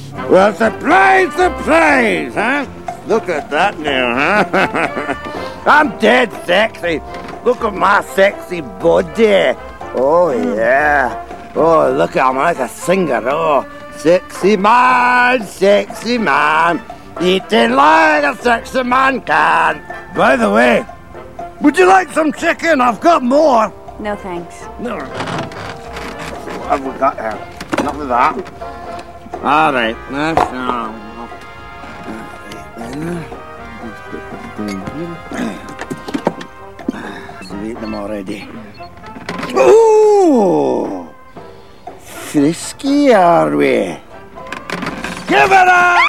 Well, surprise, huh? Look at that now, huh? I'm dead sexy. Look at my sexy body. Oh, yeah. Oh, look, I'm like a singer. Oh, sexy man, eating like a sexy man can. By the way, would you like some chicken? I've got more. No, thanks. No. What have we got here? Enough of that. All right. I've eaten them already. Ooh! Frisky, are we? Give it up!